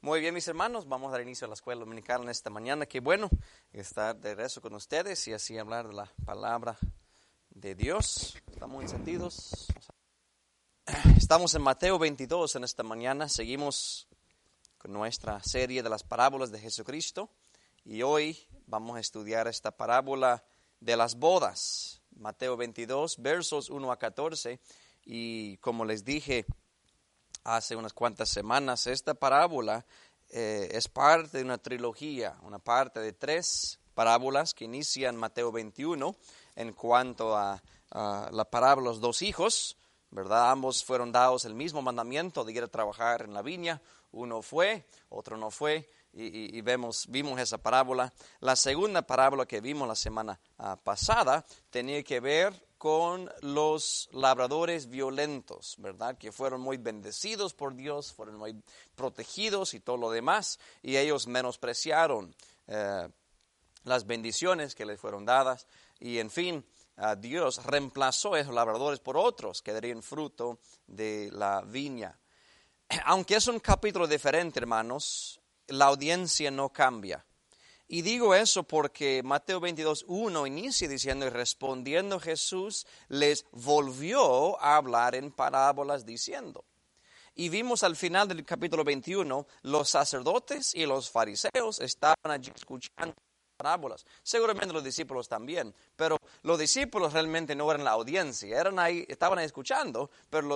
Muy bien, mis hermanos, vamos a dar inicio a la escuela dominical en esta mañana. Qué bueno estar de regreso con ustedes y así hablar de la palabra de Dios. Estamos encendidos. Estamos en Mateo 22 en esta mañana. Seguimos con nuestra serie de las parábolas de Jesucristo. Y hoy vamos a estudiar esta parábola de las bodas. Mateo 22, versos 1 a 14. Y como les dije hace unas cuantas semanas, esta parábola es parte de una trilogía, una parte de 3 parábolas que inician Mateo 21 en cuanto a la parábola de los 2 hijos, ¿verdad? Ambos fueron dados el mismo mandamiento de ir a trabajar en la viña. Uno fue, otro no fue, y vimos esa parábola. La segunda parábola que vimos la semana pasada tenía que ver con los labradores violentos, ¿verdad? Que fueron muy bendecidos por Dios, fueron muy protegidos y todo lo demás, y ellos menospreciaron las bendiciones que les fueron dadas, y en fin, Dios reemplazó a esos labradores por otros que darían fruto de la viña. Aunque es un capítulo diferente, hermanos, la audiencia no cambia. Y digo eso porque Mateo 22:1 inicia diciendo, y respondiendo Jesús les volvió a hablar en parábolas diciendo. Y vimos al final del capítulo 21, los sacerdotes y los fariseos estaban allí escuchando parábolas. Seguramente los discípulos también, pero los discípulos realmente no eran la audiencia, estaban ahí escuchando, pero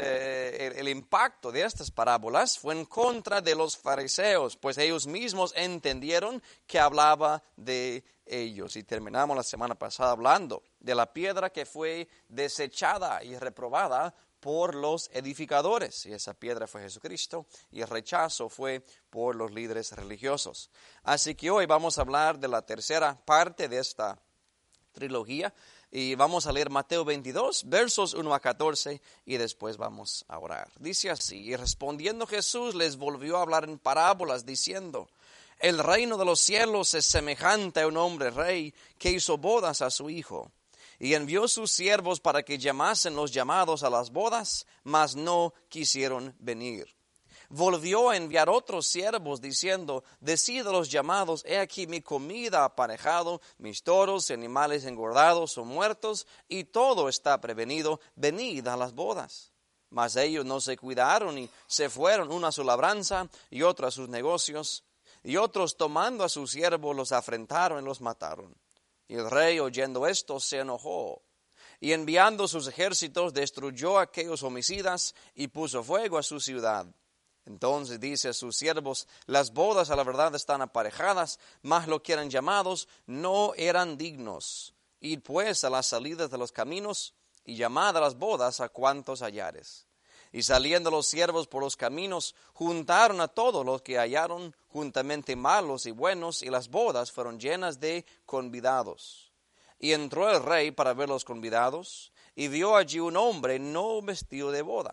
el impacto de estas parábolas fue en contra de los fariseos, pues ellos mismos entendieron que hablaba de ellos. Y terminamos la semana pasada hablando de la piedra que fue desechada y reprobada por los edificadores, y esa piedra fue Jesucristo, y el rechazo fue por los líderes religiosos. Así que hoy vamos a hablar de la tercera parte de esta trilogía, y vamos a leer Mateo 22, versos 1 a 14, y después vamos a orar. Dice así, y respondiendo Jesús les volvió a hablar en parábolas, diciendo, el reino de los cielos es semejante a un hombre rey que hizo bodas a su hijo. Y envió sus siervos para que llamasen los llamados a las bodas, mas no quisieron venir. Volvió a enviar otros siervos diciendo, decid a los llamados, he aquí mi comida aparejado, mis toros y animales engordados son muertos, y todo está prevenido, venid a las bodas. Mas ellos no se cuidaron y se fueron, uno a su labranza y otro a sus negocios, y otros tomando a sus siervos los afrentaron y los mataron. Y el rey, oyendo esto, se enojó, y enviando sus ejércitos, destruyó a aquellos homicidas y puso fuego a su ciudad. Entonces dice a sus siervos, las bodas a la verdad están aparejadas, mas los que eran llamados no eran dignos. Id pues a las salidas de los caminos, y llamad a las bodas a cuantos hallares. Y saliendo los siervos por los caminos, juntaron a todos los que hallaron, juntamente malos y buenos, y las bodas fueron llenas de convidados. Y entró el rey para ver los convidados, y vio allí un hombre no vestido de boda.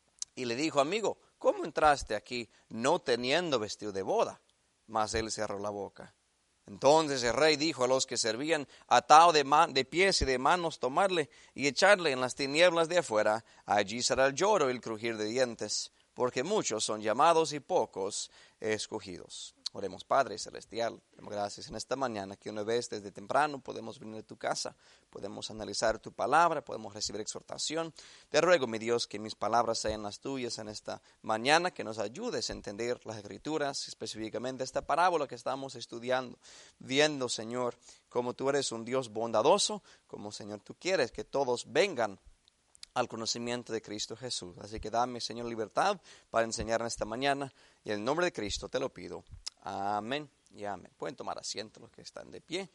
Y le dijo, amigo, ¿cómo entraste aquí no teniendo vestido de boda? Mas él cerró la boca. Entonces el rey dijo a los que servían, atado de pies y de manos, tomarle y echarle en las tinieblas de afuera. Allí será el lloro y el crujir de dientes, porque muchos son llamados y pocos escogidos. Oremos. Padre celestial, damos gracias en esta mañana que una vez desde temprano podemos venir a tu casa, podemos analizar tu palabra, podemos recibir exhortación. Te ruego, mi Dios, que mis palabras sean las tuyas en esta mañana, que nos ayudes a entender las Escrituras, específicamente esta parábola que estamos estudiando, viendo, Señor, como tú eres un Dios bondadoso, como, Señor, tú quieres que todos vengan al conocimiento de Cristo Jesús. Así que dame, Señor, libertad para enseñar en esta mañana, y en el nombre de Cristo te lo pido. Amén y amén. Pueden tomar asiento los que están de pie.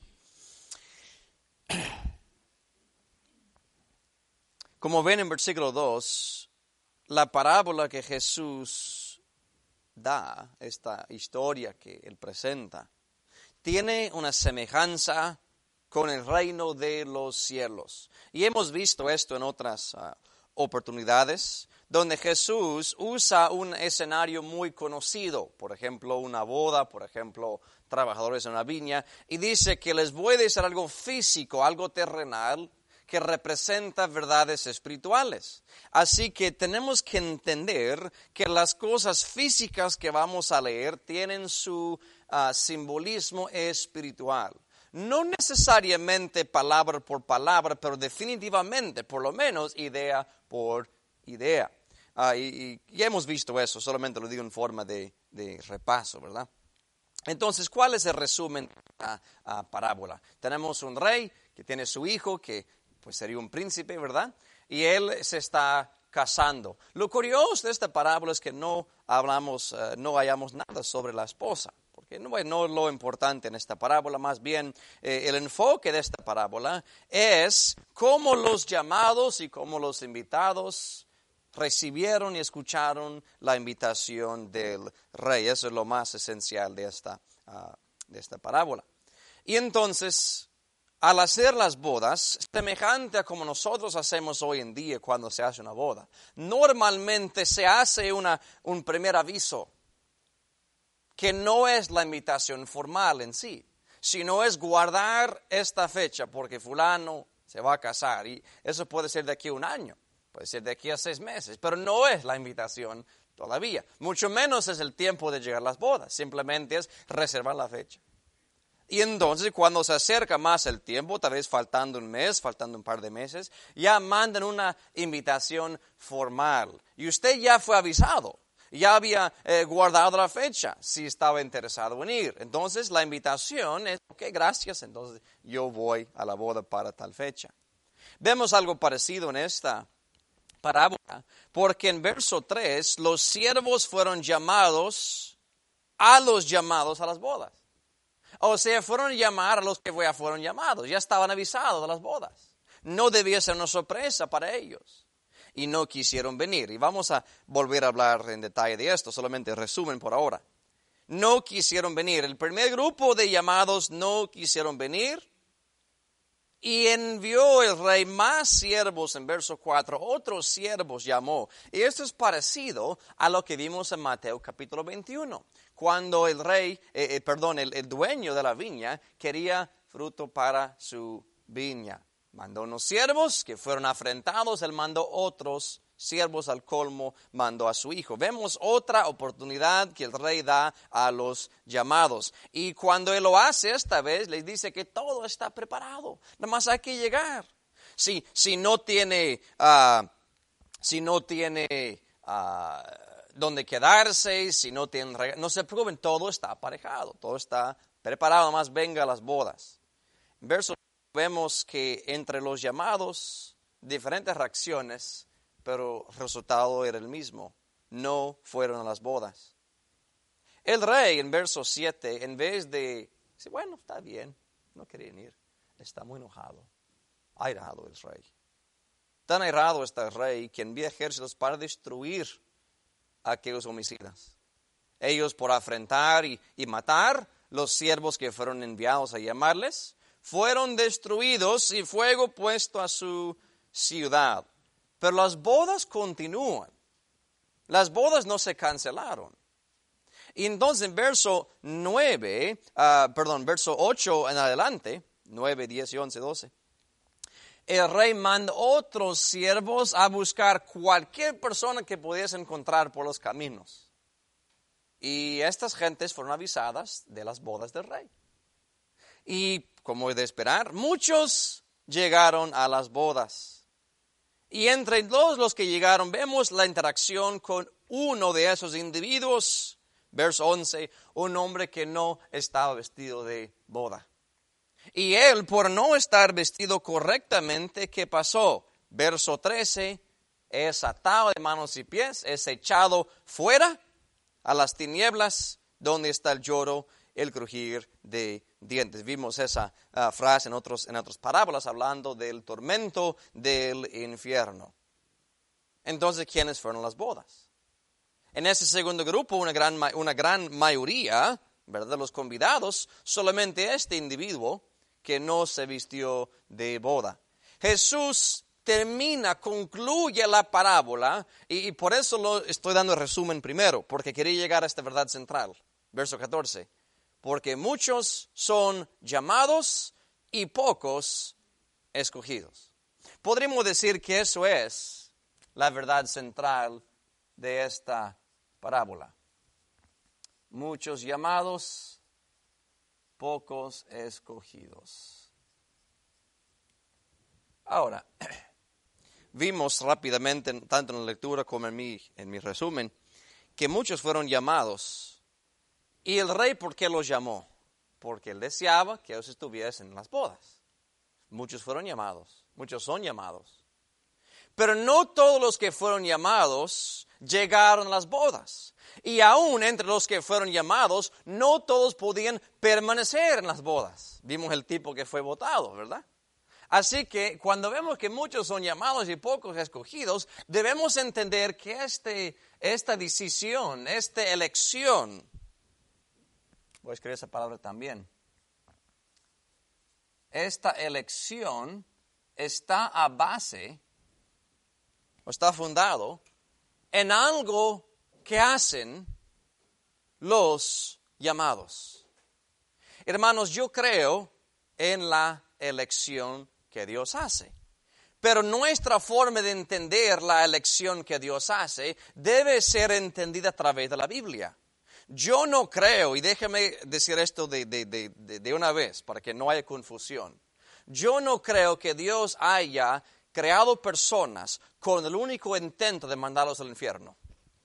Como ven en versículo 2, la parábola que Jesús da, esta historia que él presenta, tiene una semejanza con el reino de los cielos. Y hemos visto esto en otras oportunidades, donde Jesús usa un escenario muy conocido, por ejemplo, una boda, por ejemplo, trabajadores en una viña, y dice que les voy a decir algo físico, algo terrenal, que representa verdades espirituales. Así que tenemos que entender que las cosas físicas que vamos a leer tienen su simbolismo espiritual. No necesariamente palabra por palabra, pero definitivamente, por lo menos, idea por idea. Y hemos visto eso, solamente lo digo en forma de repaso, ¿verdad? Entonces, ¿cuál es el resumen de la parábola? Tenemos un rey que tiene su hijo, que pues sería un príncipe, ¿verdad? Y él se está casando. Lo curioso de esta parábola es que no hallamos nada sobre la esposa. Porque no es lo importante en esta parábola, más bien el enfoque de esta parábola es cómo los llamados y cómo los invitados recibieron y escucharon la invitación del rey. Eso es lo más esencial de esta parábola. Y entonces, al hacer las bodas, semejante a como nosotros hacemos hoy en día cuando se hace una boda, normalmente se hace un primer aviso, que no es la invitación formal en sí, sino es guardar esta fecha porque fulano se va a casar. Y eso puede ser de aquí a un año, puede ser de aquí a 6 meses, pero no es la invitación todavía. Mucho menos es el tiempo de llegar a las bodas, simplemente es reservar la fecha. Y entonces cuando se acerca más el tiempo, tal vez faltando un mes, faltando un par de meses, ya mandan una invitación formal. Y usted ya fue avisado. Ya había guardado la fecha si estaba interesado en ir. Entonces la invitación es, ok, gracias, entonces yo voy a la boda para tal fecha. Vemos algo parecido en esta parábola, porque en verso 3 los siervos fueron llamados a los llamados a las bodas. O sea, fueron a llamar a los que ya fueron llamados, ya estaban avisados de las bodas. No debía ser una sorpresa para ellos. Y no quisieron venir. Y vamos a volver a hablar en detalle de esto, solamente resumen por ahora. No quisieron venir. El primer grupo de llamados no quisieron venir. Y envió el rey más siervos en verso 4. Otros siervos llamó. Y esto es parecido a lo que vimos en Mateo capítulo 21. Cuando el rey, el dueño de la viña quería fruto para su viña. Mandó unos siervos que fueron afrentados, él mandó otros siervos al colmo, mandó a su hijo. Vemos otra oportunidad que el rey da a los llamados. Y cuando él lo hace esta vez, les dice que todo está preparado, nada más hay que llegar. Si no tiene dónde quedarse, si no tienen, no se preocupen, todo está aparejado, todo está preparado, nada más venga a las bodas. En verso vemos que entre los llamados, diferentes reacciones, pero el resultado era el mismo. No fueron a las bodas. El rey, en verso 7, en vez de decir, bueno, está bien, no querían ir, está muy enojado. Airado el rey. Tan airado está el rey que envía ejércitos para destruir a aquellos homicidas. Ellos por afrentar y matar los siervos que fueron enviados a llamarles, fueron destruidos y fuego puesto a su ciudad. Pero las bodas continúan. Las bodas no se cancelaron. Y entonces en verso 8 en adelante, 9, 10 y 11, 12, el rey mandó otros siervos a buscar cualquier persona que pudiese encontrar por los caminos. Y estas gentes fueron avisadas de las bodas del rey. Y como es de esperar, muchos llegaron a las bodas. Y entre todos los que llegaron, vemos la interacción con uno de esos individuos. Verso 11, un hombre que no estaba vestido de boda. Y él, por no estar vestido correctamente, ¿qué pasó? Verso 13, es atado de manos y pies, es echado fuera a las tinieblas, donde está el lloro, el crujir de dientes. Vimos esa frase en otras parábolas hablando del tormento del infierno. Entonces, ¿quiénes fueron las bodas? En ese segundo grupo, una gran mayoría, ¿verdad?, de los convidados, solamente este individuo que no se vistió de boda. Jesús concluye la parábola, y por eso lo estoy dando el resumen primero, porque quería llegar a esta verdad central. Verso 14. Porque muchos son llamados y pocos escogidos. podríamos decir que eso es la verdad central de esta parábola. Muchos llamados, pocos escogidos. Ahora, vimos rápidamente, tanto en la lectura como en mi resumen, que muchos fueron llamados. ¿Y el rey por qué los llamó? Porque él deseaba que ellos estuviesen en las bodas. Muchos fueron llamados, muchos son llamados. Pero no todos los que fueron llamados llegaron a las bodas. Y aún entre los que fueron llamados, no todos podían permanecer en las bodas. Vimos el tipo que fue votado, ¿verdad? Así que cuando vemos que muchos son llamados y pocos escogidos, debemos entender que esta decisión, esta elección, voy a escribir esa palabra también, esta elección está a base, o está fundado, en algo que hacen los llamados. Hermanos, yo creo en la elección que Dios hace. Pero nuestra forma de entender la elección que Dios hace debe ser entendida a través de la Biblia. Yo no creo, y déjeme decir esto de una vez para que no haya confusión. Yo no creo que Dios haya creado personas con el único intento de mandarlos al infierno.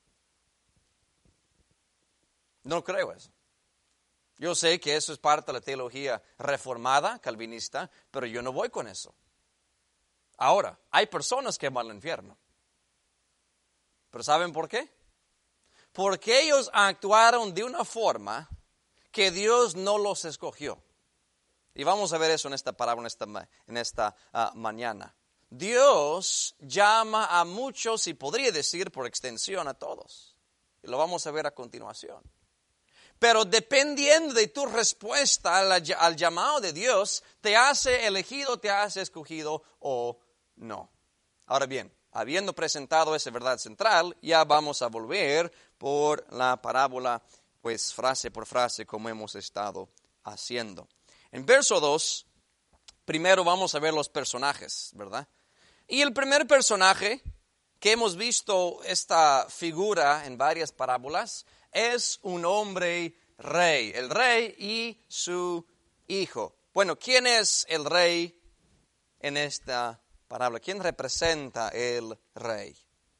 No creo eso. Yo sé que eso es parte de la teología reformada, calvinista, pero yo no voy con eso. Ahora, hay personas que van al infierno. ¿Pero saben por qué? Porque ellos actuaron de una forma que Dios no los escogió. Y vamos a ver eso en esta parábola, en esta mañana. Dios llama a muchos y podría decir por extensión a todos. Y lo vamos a ver a continuación. Pero dependiendo de tu respuesta al llamado de Dios, te hace elegido, te hace escogido o no. Ahora bien, habiendo presentado esa verdad central, ya vamos a volver por la parábola, pues frase por frase, como hemos estado haciendo. En verso 2, primero vamos a ver los personajes, ¿verdad? Y el primer personaje, que hemos visto esta figura en varias parábolas, es un hombre rey, el rey y su hijo. Bueno, ¿quién es el rey en esta parábola? ¿Quién representa el rey?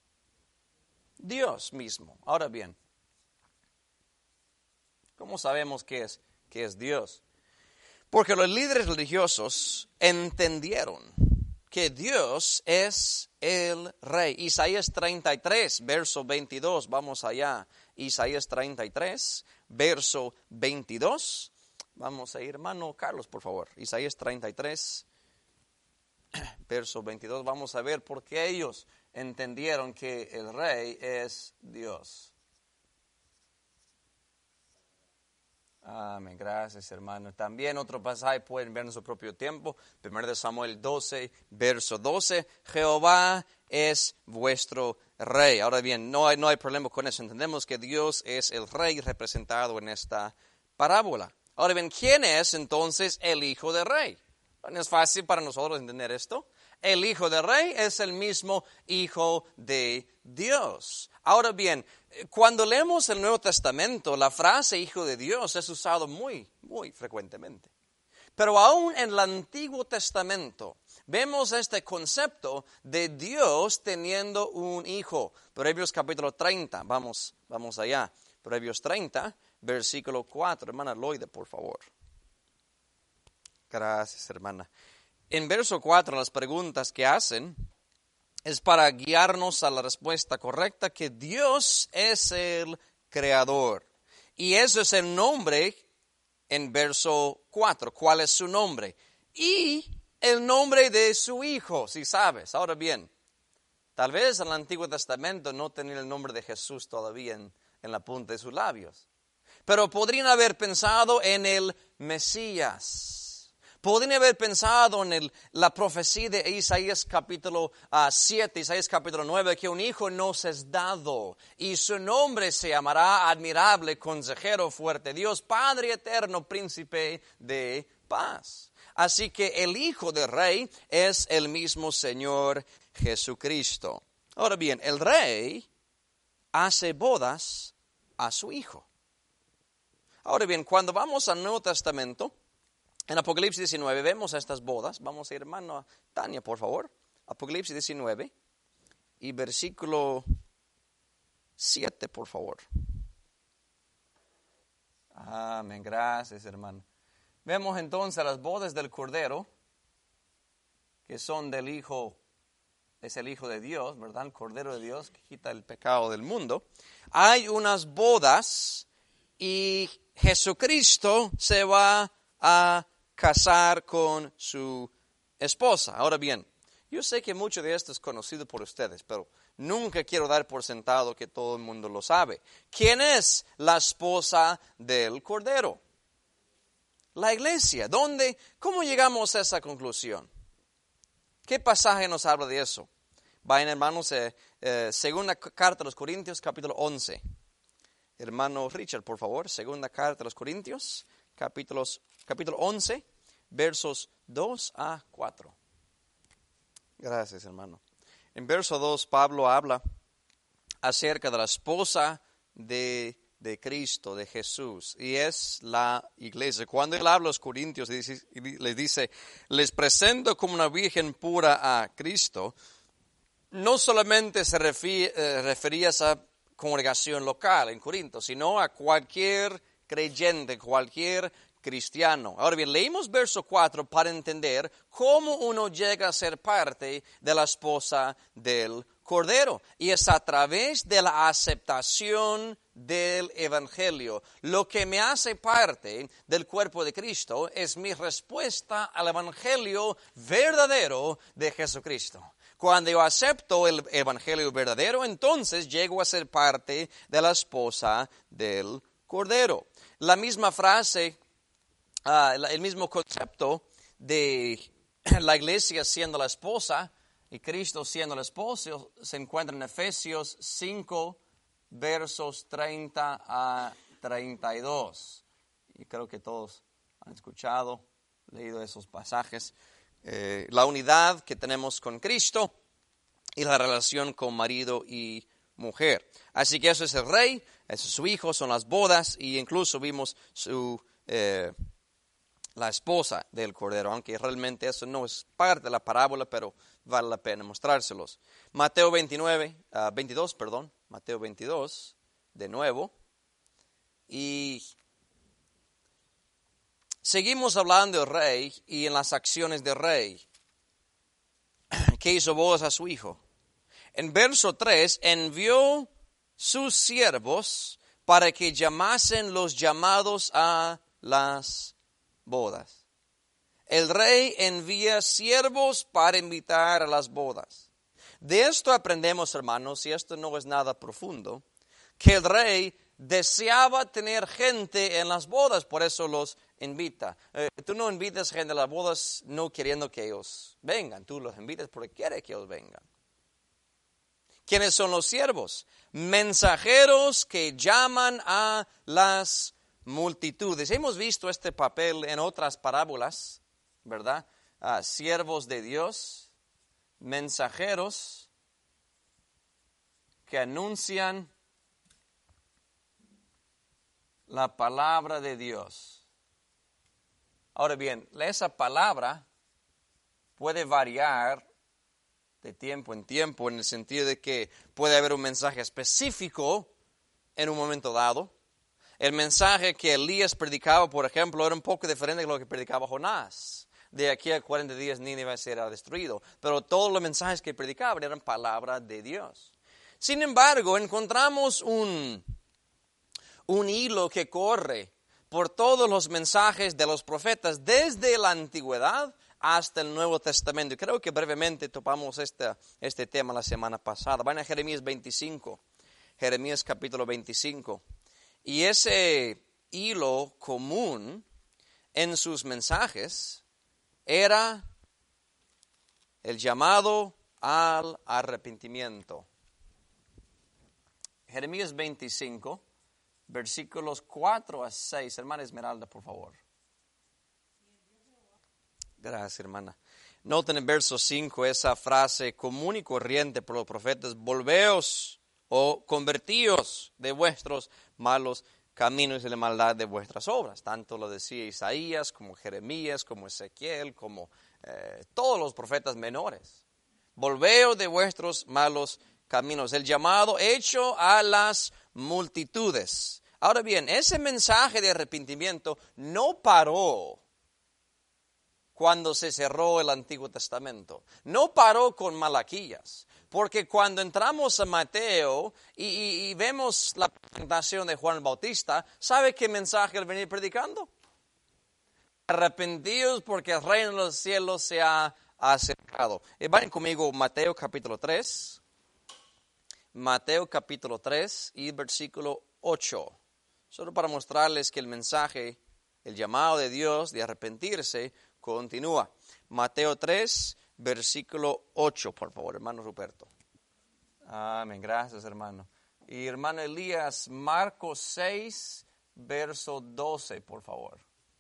Dios mismo. Ahora bien, ¿cómo sabemos qué es Dios? Porque los líderes religiosos entendieron que Dios es el rey. Isaías 33, verso 22, vamos allá. Isaías 33, verso 22. Vamos a ir, hermano Carlos, por favor. Isaías 33, verso 22. Vamos a ver por qué ellos entendieron que el rey es Dios. Amén, gracias hermano. También otro pasaje pueden ver en su propio tiempo. 1 Samuel 12, verso 12. Jehová es vuestro rey. Ahora bien, no hay problema con eso. Entendemos que Dios es el rey representado en esta parábola. Ahora bien, ¿quién es entonces el hijo del rey? No es fácil para nosotros entender esto. El hijo del rey es el mismo hijo de Dios. Ahora bien, cuando leemos el Nuevo Testamento, la frase hijo de Dios es usado muy, muy frecuentemente. Pero aún en el Antiguo Testamento vemos este concepto de Dios teniendo un hijo. Proverbios capítulo 30, vamos allá. Proverbios 30, versículo 4. Hermana Loida, por favor. Gracias, hermana. En verso 4, las preguntas que hacen es para guiarnos a la respuesta correcta, que Dios es el creador. Y ese es el nombre en verso 4. ¿Cuál es su nombre? Y el nombre de su hijo, si sabes. Ahora bien, tal vez en el Antiguo Testamento no tenía el nombre de Jesús todavía en la punta de sus labios. Pero podrían haber pensado en el Mesías. Podrían haber pensado en la profecía de Isaías capítulo 7, Isaías capítulo 9, que un hijo nos es dado y su nombre se llamará admirable, consejero fuerte, Dios, Padre eterno, príncipe de paz. Así que el Hijo del Rey es el mismo Señor Jesucristo. Ahora bien, el Rey hace bodas a su Hijo. Ahora bien, cuando vamos al Nuevo Testamento, en Apocalipsis 19 vemos estas bodas. Vamos a ir, hermano Tania, por favor. Apocalipsis 19 y versículo 7, por favor. Amén, gracias, hermano. Vemos entonces las bodas del Cordero, que son del Hijo, es el Hijo de Dios, ¿verdad? El Cordero de Dios que quita el pecado del mundo. Hay unas bodas y Jesucristo se va a casar con su esposa. Ahora bien, yo sé que mucho de esto es conocido por ustedes, pero nunca quiero dar por sentado que todo el mundo lo sabe. ¿Quién es la esposa del Cordero? La iglesia. ¿Dónde? ¿Cómo llegamos a esa conclusión? ¿Qué pasaje nos habla de eso? Vayan, hermanos, segunda carta a los Corintios, capítulo 11. Hermano Richard, por favor, segunda carta a los Corintios, capítulo 11, versos 2 a 4. Gracias, hermano. En verso 2, Pablo habla acerca de la esposa de Cristo, de Jesús, y es la iglesia. Cuando él habla a los Corintios, les dice, les presento como una virgen pura a Cristo, no solamente se refería a esa congregación local en Corinto, sino a cualquier creyente, cualquier cristiano. Ahora bien, leímos verso 4 para entender cómo uno llega a ser parte de la esposa del Cordero. Y es a través de la aceptación del Evangelio. Lo que me hace parte del cuerpo de Cristo es mi respuesta al Evangelio verdadero de Jesucristo. Cuando yo acepto el Evangelio verdadero, entonces llego a ser parte de la esposa del Cordero. La misma frase, el mismo concepto de la iglesia siendo la esposa y Cristo siendo el esposo se encuentra en Efesios 5, versos 30 a 32. Y creo que todos han escuchado, leído esos pasajes. La unidad que tenemos con Cristo y la relación con marido y mujer. Así que eso es el rey, eso es su hijo, son las bodas y incluso vimos la esposa del Cordero, aunque realmente eso no es parte de la parábola, pero vale la pena mostrárselos. Mateo 22, Mateo 22, de nuevo, y seguimos hablando del rey y en las acciones del rey, que hizo bodas a su hijo. En verso 3, envió sus siervos para que llamasen los llamados a las bodas. El rey envía siervos para invitar a las bodas. De esto aprendemos, hermanos, y esto no es nada profundo, que el rey deseaba tener gente en las bodas, por eso los invita. Tú no invitas gente a las bodas no queriendo que ellos vengan, tú los invitas porque quieres que ellos vengan. ¿Quiénes son los siervos? Mensajeros que llaman a las multitudes. Hemos visto este papel en otras parábolas, ¿verdad? Siervos de Dios, mensajeros que anuncian la palabra de Dios. Ahora bien, esa palabra puede variar de tiempo en tiempo en el sentido de que puede haber un mensaje específico en un momento dado. El mensaje que Elías predicaba, por ejemplo, era un poco diferente de lo que predicaba Jonás. De aquí a 40 días Nínive será destruido. Pero todos los mensajes que predicaban eran palabra de Dios. Sin embargo, encontramos un hilo que corre por todos los mensajes de los profetas desde la antigüedad hasta el Nuevo Testamento. Y creo que brevemente topamos este tema la semana pasada. Van a Jeremías 25, Jeremías capítulo 25. Y ese hilo común en sus mensajes era el llamado al arrepentimiento. Jeremías 25, versículos 4 a 6. Hermana Esmeralda, por favor. Gracias, hermana. Noten en verso 5 esa frase común y corriente por los profetas: volveos o convertíos de vuestros malos caminos y de la maldad de vuestras obras. Tanto lo decía Isaías, como Jeremías, como Ezequiel, como todos los profetas menores. Volveos de vuestros malos caminos. El llamado hecho a las multitudes. Ahora bien, ese mensaje de arrepentimiento no paró cuando se cerró el Antiguo Testamento. No paró con Malaquías. Porque cuando entramos a Mateo y vemos la presentación de Juan el Bautista, ¿sabe qué mensaje él venía predicando? Arrepentidos porque el reino de los cielos se ha acercado. Vayan conmigo Mateo capítulo 3. Mateo capítulo 3 y versículo 8. Solo para mostrarles que el mensaje, el llamado de Dios de arrepentirse, continúa. Mateo 3, versículo 8, por favor, hermano Ruperto. Amén, gracias, hermano. Y hermano Elías, Marcos 6, verso 12, por favor.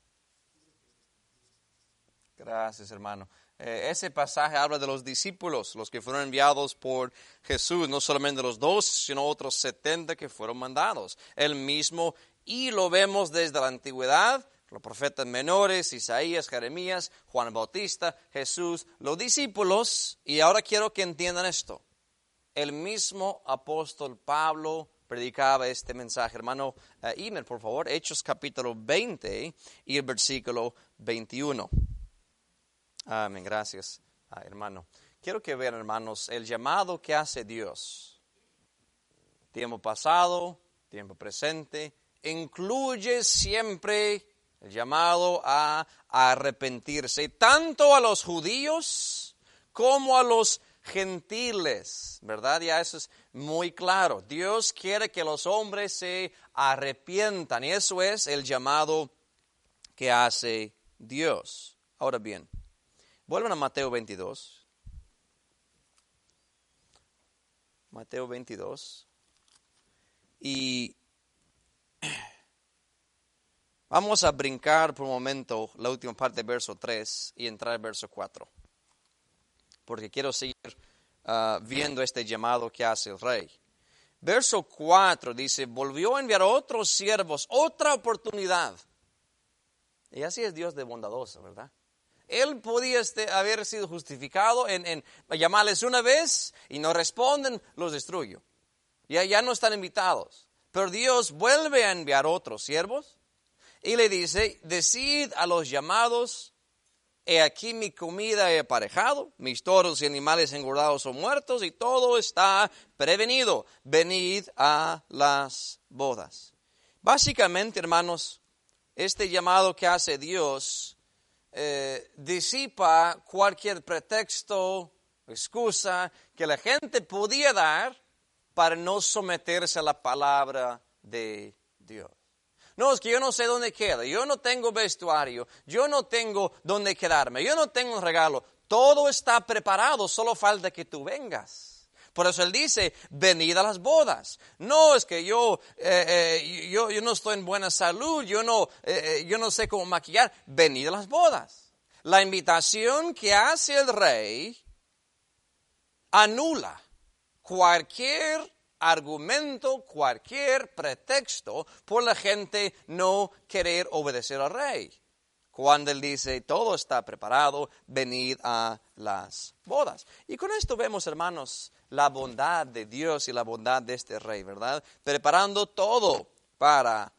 Gracias, hermano. Ese pasaje habla de los discípulos, los que fueron enviados por Jesús, no solamente los 12, sino otros 70 que fueron mandados. Él mismo, y lo vemos desde la antigüedad, los profetas menores, Isaías, Jeremías, Juan el Bautista, Jesús, los discípulos. Y ahora quiero que entiendan esto. El mismo apóstol Pablo predicaba este mensaje. Hermano Imer, por favor, Hechos capítulo 20 y el versículo 21. Amén, gracias, hermano. Quiero que vean, hermanos, el llamado que hace Dios. Tiempo pasado, tiempo presente, incluye siempre el llamado a arrepentirse, tanto a los judíos como a los gentiles, ¿verdad? Ya eso es muy claro. Dios quiere que los hombres se arrepientan y eso es el llamado que hace Dios. Ahora bien, vuelvan a Mateo 22. Mateo 22. Y vamos a brincar por un momento la última parte del verso 3 y entrar al verso 4. Porque quiero seguir viendo este llamado que hace el rey. Verso 4 dice, volvió a enviar a otros siervos, otra oportunidad. Y así es Dios de bondadoso, ¿verdad? Él podía haber sido justificado en llamarles una vez y no responden, los destruyo. Ya no están invitados. Pero Dios vuelve a enviar otros siervos y le dice, decid a los llamados, he aquí mi comida he aparejado, mis toros y animales engordados son muertos y todo está prevenido. Venid a las bodas. Básicamente, hermanos, este llamado que hace Dios disipa cualquier pretexto, excusa que la gente podía dar para no someterse a la palabra de Dios. No, es que yo no sé dónde queda, yo no tengo vestuario, yo no tengo dónde quedarme, yo no tengo un regalo. Todo está preparado, solo falta que tú vengas. Por eso Él dice, venid a las bodas. No, es que yo no estoy en buena salud, yo no sé cómo maquillar. Venid a las bodas. La invitación que hace el rey anula cualquier argumento, cualquier pretexto por la gente no querer obedecer al rey. Cuando Él dice, todo está preparado, venid a las bodas. Y con esto vemos, hermanos, la bondad de Dios y la bondad de este rey, ¿verdad? Preparando todo para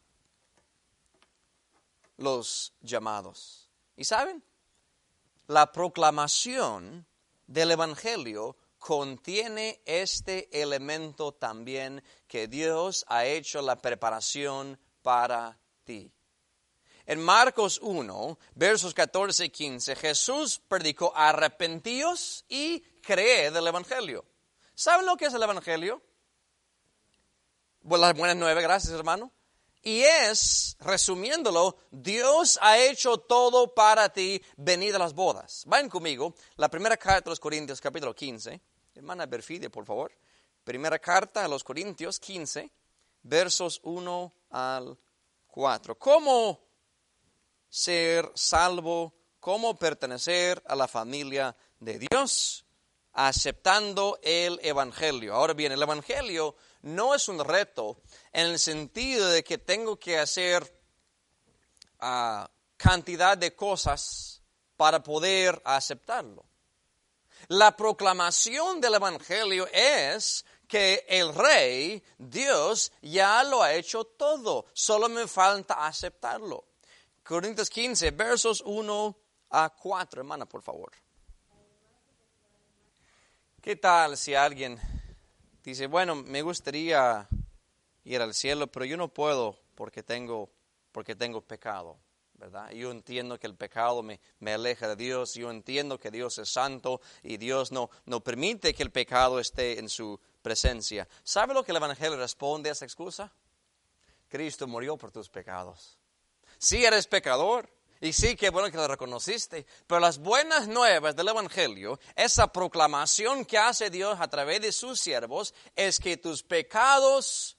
los llamados. ¿Y saben? La proclamación del Evangelio contiene este elemento también, que Dios ha hecho la preparación para ti. En Marcos 1, versos 14 y 15, Jesús predicó, arrepentíos y creed el Evangelio. ¿Saben lo que es el Evangelio? Bueno, las buenas nuevas, gracias hermano. Y es, resumiéndolo, Dios ha hecho todo para ti, venid a las bodas. Vayan conmigo, la primera carta a los Corintios, capítulo 15. Hermana Berfidia, por favor. Primera carta a los Corintios 15, versos 1 al 4. ¿Cómo ser salvo cómo pertenecer a la familia de Dios, aceptando el Evangelio. Ahora bien, el Evangelio no es un reto en el sentido de que tengo que hacer cantidad de cosas para poder aceptarlo. La proclamación del Evangelio es que el Rey, Dios, ya lo ha hecho todo. Solo me falta aceptarlo. Corintios 15, versos 1 a 4, hermana, por favor. ¿Qué tal si alguien dice, bueno, me gustaría ir al cielo, pero yo no puedo porque tengo pecado? ¿Verdad? Yo entiendo que el pecado me aleja de Dios. Yo entiendo que Dios es santo y Dios no permite que el pecado esté en su presencia. ¿Sabe lo que el Evangelio responde a esa excusa? Cristo murió por tus pecados. Sí eres pecador y sí, qué bueno que lo reconociste, pero las buenas nuevas del Evangelio, esa proclamación que hace Dios a través de sus siervos, es que tus pecados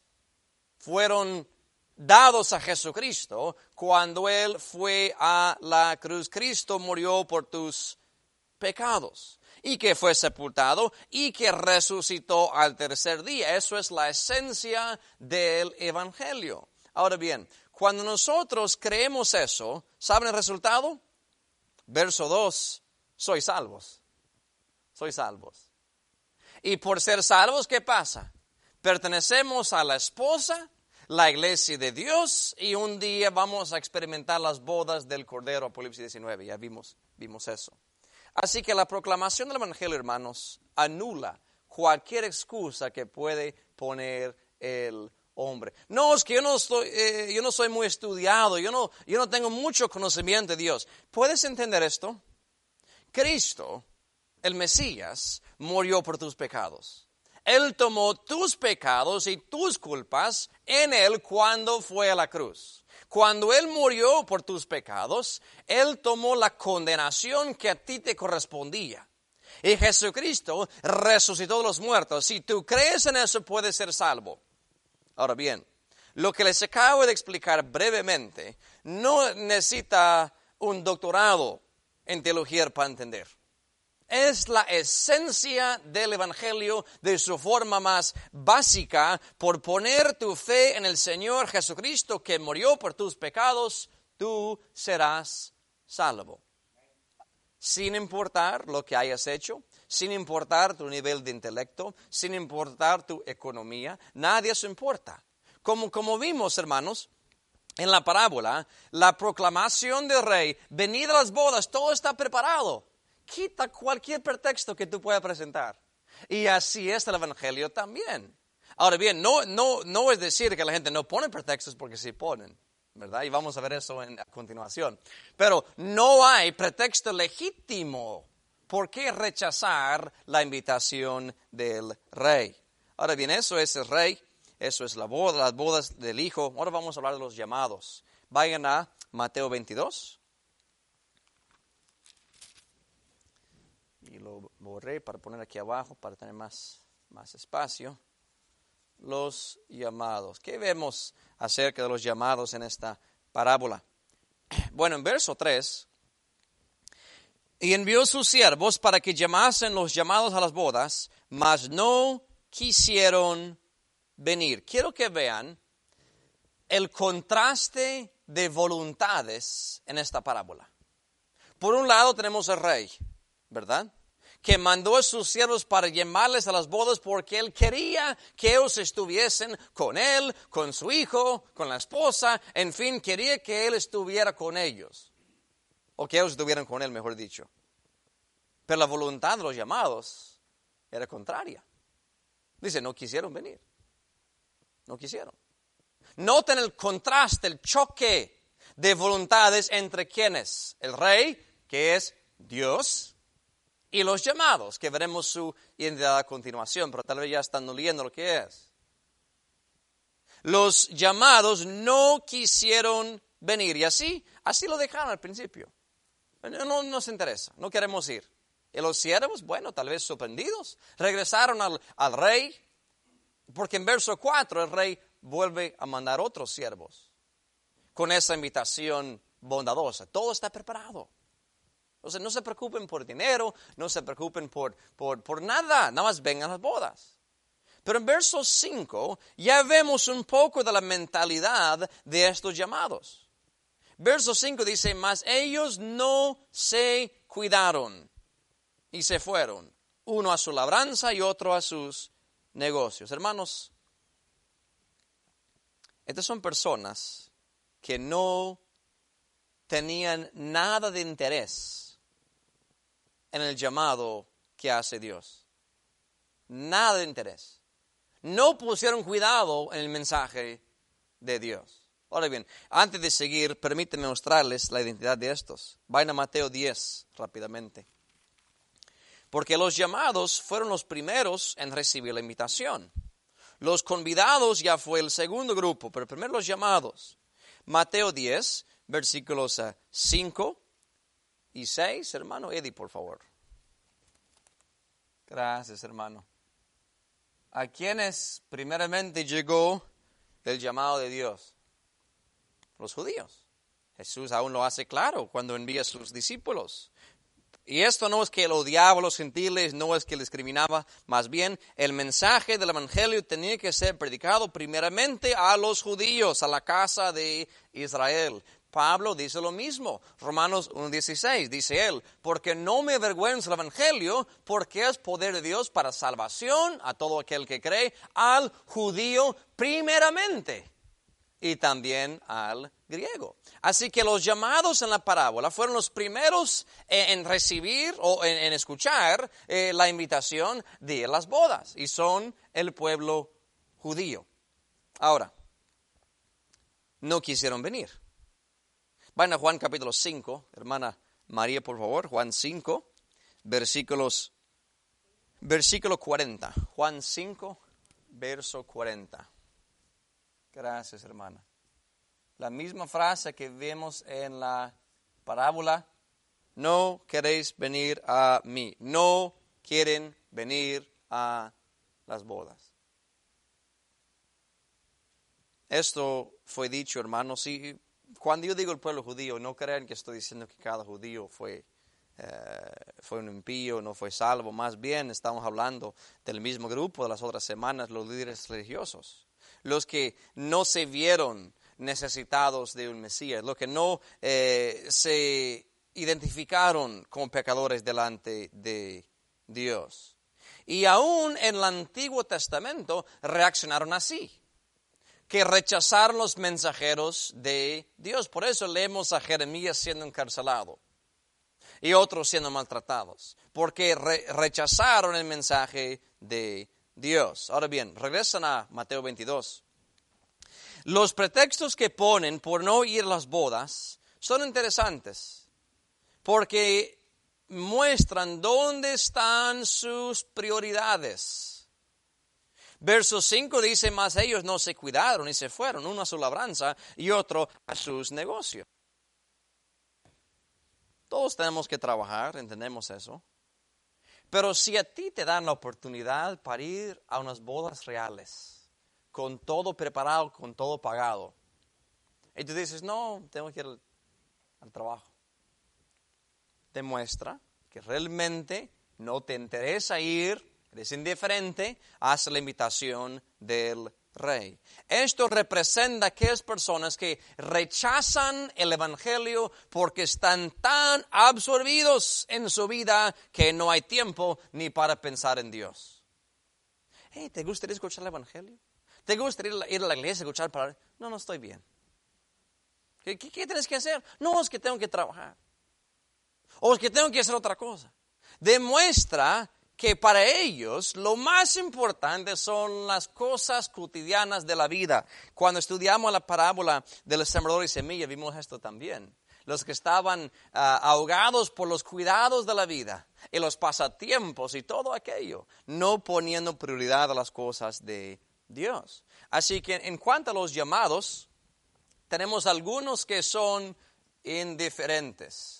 fueron dados a Jesucristo cuando Él fue a la cruz. Cristo murió por tus pecados y que fue sepultado y que resucitó al tercer día. Eso es la esencia del Evangelio. Ahora bien, cuando nosotros creemos eso, ¿saben el resultado? Verso 2, sois salvos. Sois salvos. Y por ser salvos, ¿qué pasa? Pertenecemos a la esposa, la iglesia de Dios, y un día vamos a experimentar las bodas del Cordero, Apocalipsis 19, ya vimos eso. Así que la proclamación del Evangelio, hermanos, anula cualquier excusa que puede poner el hombre. No, es que yo no soy muy estudiado, yo no tengo mucho conocimiento de Dios. ¿Puedes entender esto? Cristo, el Mesías, murió por tus pecados. Él tomó tus pecados y tus culpas en Él cuando fue a la cruz. Cuando Él murió por tus pecados, Él tomó la condenación que a ti te correspondía. Y Jesucristo resucitó de los muertos. Si tú crees en eso, puedes ser salvo. Ahora bien, lo que les acabo de explicar brevemente no necesita un doctorado en teología para entender. Es la esencia del Evangelio de su forma más básica. Por poner tu fe en el Señor Jesucristo que murió por tus pecados, tú serás salvo. Sin importar lo que hayas hecho, sin importar tu nivel de intelecto, sin importar tu economía, nada de eso importa. Como vimos, hermanos, en la parábola, la proclamación del rey, venid a las bodas, todo está preparado. Quita cualquier pretexto que tú puedas presentar. Y así es el Evangelio también. Ahora bien, no es decir que la gente no pone pretextos porque sí ponen, ¿verdad? Y vamos a ver eso a continuación. Pero no hay pretexto legítimo por qué rechazar la invitación del rey. Ahora bien, eso es el rey, eso es la boda, las bodas del Hijo. Ahora vamos a hablar de los llamados. Vayan a Mateo 22. Y lo borré para poner aquí abajo para tener más espacio. Los llamados. ¿Qué vemos acerca de los llamados en esta parábola? Bueno, en verso 3, y envió sus siervos para que llamasen los llamados a las bodas, mas no quisieron venir. Quiero que vean el contraste de voluntades en esta parábola. Por un lado tenemos al rey, ¿verdad? Que mandó a sus siervos para llamarles a las bodas porque él quería que ellos estuviesen con él, con su hijo, con la esposa, en fin, quería que él estuviera con ellos. O que ellos estuvieran con él, mejor dicho. Pero la voluntad de los llamados era contraria. Dice, no quisieron venir. No quisieron. Noten el contraste, el choque de voluntades entre quienes. El rey, que es Dios, y los llamados, que veremos su identidad a continuación, pero tal vez ya están leyendo lo que es. Los llamados no quisieron venir y así lo dejaron al principio. No nos interesa, no queremos ir. Y los siervos, bueno, tal vez sorprendidos, regresaron al rey, porque en verso 4 el rey vuelve a mandar otros siervos con esa invitación bondadosa. Todo está preparado. O sea, no se preocupen por dinero, no se preocupen por nada, nada más vengan a las bodas. Pero en verso 5 ya vemos un poco de la mentalidad de estos llamados. Verso 5 dice, mas ellos no se cuidaron y se fueron, uno a su labranza y otro a sus negocios. Hermanos, estas son personas que no tenían nada de interés en el llamado que hace Dios. Nada de interés. No pusieron cuidado en el mensaje de Dios. Ahora bien, antes de seguir, permítanme mostrarles la identidad de estos. Vayan a Mateo 10 rápidamente. Porque los llamados fueron los primeros en recibir la invitación. Los convidados ya fue el segundo grupo, pero primero los llamados. Mateo 10, versículos 5 y 6. Hermano Eddie, por favor. Gracias, hermano. ¿A quiénes primeramente llegó el llamado de Dios? Los judíos. Jesús aún lo hace claro cuando envía a sus discípulos. Y esto no es que él odiaba a los gentiles, no es que les discriminaba, más bien el mensaje del evangelio tenía que ser predicado primeramente a los judíos, a la casa de Israel. Pablo dice lo mismo, Romanos 1:16, dice él, porque no me avergüenzo del evangelio, porque es poder de Dios para salvación a todo aquel que cree, al judío primeramente y también al griego. Así que los llamados en la parábola fueron los primeros en recibir o en escuchar la invitación de las bodas y son el pueblo judío. Ahora, no quisieron venir. Vayan a Juan capítulo 5, hermana María, por favor, Juan 5, versículo 40. Juan 5, verso 40. Gracias, hermana. La misma frase que vemos en la parábola, no queréis venir a mí, no quieren venir a las bodas. Esto fue dicho, hermanos, y cuando yo digo el pueblo judío, no crean que estoy diciendo que cada judío fue un impío, no fue salvo. Más bien estamos hablando del mismo grupo de las otras semanas, los líderes religiosos. Los que no se vieron necesitados de un Mesías, los que no se identificaron como pecadores delante de Dios. Y aún en el Antiguo Testamento reaccionaron así, que rechazaron los mensajeros de Dios. Por eso leemos a Jeremías siendo encarcelado y otros siendo maltratados, porque rechazaron el mensaje de Dios. Ahora bien, regresan a Mateo 22. Los pretextos que ponen por no ir a las bodas son interesantes, porque muestran dónde están sus prioridades. Verso 5 dice, mas ellos no se cuidaron y se fueron, uno a su labranza y otro a sus negocios. Todos tenemos que trabajar, entendemos eso. Pero si a ti te dan la oportunidad para ir a unas bodas reales, con todo preparado, con todo pagado, y tú dices, no, tengo que ir al trabajo, demuestra que realmente no te interesa ir, eres indiferente hacia la invitación del rey. Esto representa a aquellas personas que rechazan el evangelio porque están tan absorbidos en su vida que no hay tiempo ni para pensar en Dios. Hey, ¿te gustaría escuchar el evangelio? ¿Te gustaría ir a la iglesia a escuchar palabras? No estoy bien. ¿Qué tienes que hacer? No, es que tengo que trabajar. O es que tengo que hacer otra cosa. Demuestra que para ellos lo más importante son las cosas cotidianas de la vida. Cuando estudiamos la parábola del sembrador y semilla, vimos esto también. Los que estaban ahogados por los cuidados de la vida y los pasatiempos y todo aquello, no poniendo prioridad a las cosas de Dios. Así que en cuanto a los llamados, tenemos algunos que son indiferentes.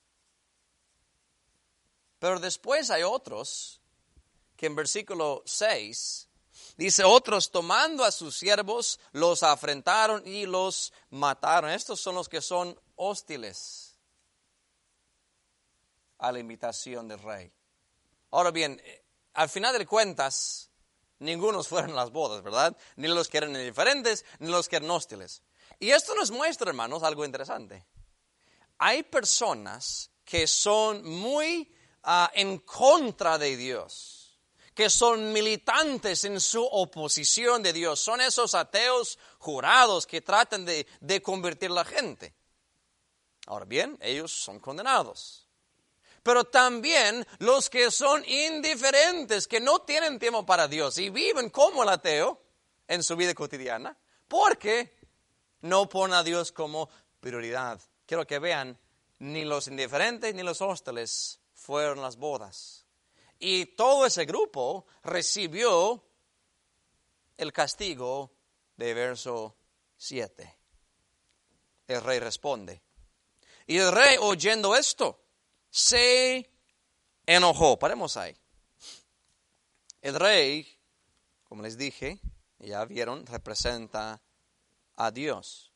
Pero después hay otros que en versículo 6 dice, otros tomando a sus siervos los afrentaron y los mataron. Estos son los que son hostiles. a la invitación del rey. Ahora bien, al final de cuentas, ninguno fueron las bodas, ¿verdad? Ni los que eran indiferentes, ni los que eran hostiles. Y esto nos muestra, hermanos, algo interesante. Hay personas que son muy en contra de Dios, que son militantes en su oposición de Dios. Son esos ateos jurados que tratan de convertir a la gente. Ahora bien, ellos son condenados. Pero también los que son indiferentes, que no tienen tiempo para Dios y viven como el ateo en su vida cotidiana, porque no ponen a Dios como prioridad. Quiero que vean, ni los indiferentes ni los hostiles fueron las bodas. Y todo ese grupo recibió el castigo de verso 7. El rey responde. Y el rey, oyendo esto, se enojó. Paremos ahí. El rey, como les dije, ya vieron, representa a Dios.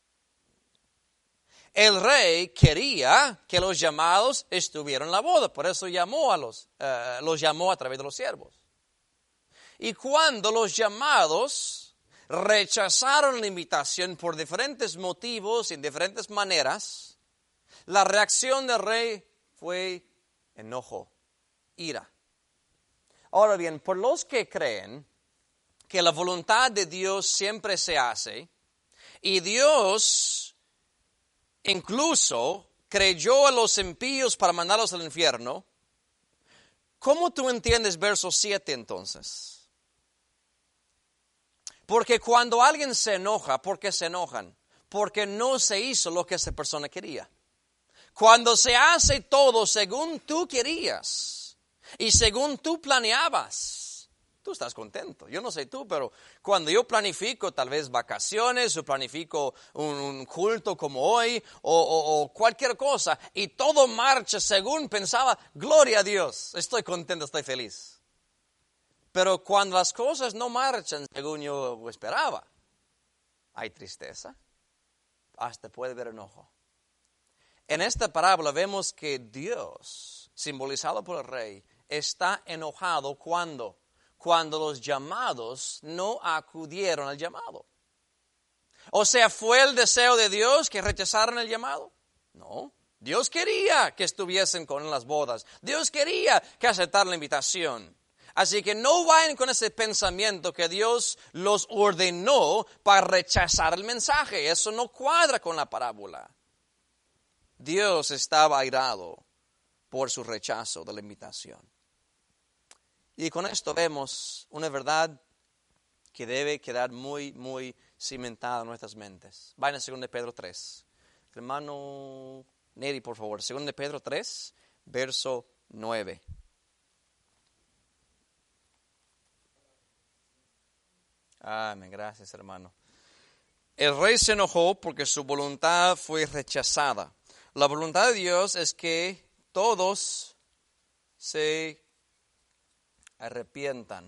El rey quería que los llamados estuvieran en la boda, por eso los llamó a través de los siervos. Y cuando los llamados rechazaron la invitación por diferentes motivos y en diferentes maneras, la reacción del rey fue enojo, ira. Ahora bien, por los que creen que la voluntad de Dios siempre se hace, y Dios incluso creyó a los impíos para mandarlos al infierno, ¿cómo tú entiendes verso 7 entonces? Porque cuando alguien se enoja, ¿por qué se enojan? Porque no se hizo lo que esa persona quería. Cuando se hace todo según tú querías y según tú planeabas, tú estás contento. Yo no sé tú, pero cuando yo planifico tal vez vacaciones o planifico un culto como hoy o cualquier cosa y todo marcha según pensaba, gloria a Dios, estoy contento, estoy feliz. Pero cuando las cosas no marchan según yo esperaba, hay tristeza, hasta puede haber enojo. En esta parábola vemos que Dios, simbolizado por el rey, está enojado cuando los llamados no acudieron al llamado. O sea, ¿fue el deseo de Dios que rechazaron el llamado? No. Dios quería que estuviesen con las bodas. Dios quería que aceptaran la invitación. Así que no vayan con ese pensamiento que Dios los ordenó para rechazar el mensaje. Eso no cuadra con la parábola. Dios estaba airado por su rechazo de la invitación. Y con esto vemos una verdad que debe quedar muy, muy cimentada en nuestras mentes. Vayan a 2 Pedro 3. Hermano Neri, por favor. 2 Pedro 3, verso 9. Amén, gracias, hermano. El rey se enojó porque su voluntad fue rechazada. La voluntad de Dios es que todos se arrepientan.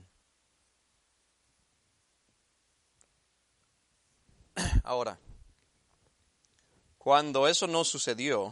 Ahora, cuando eso no sucedió,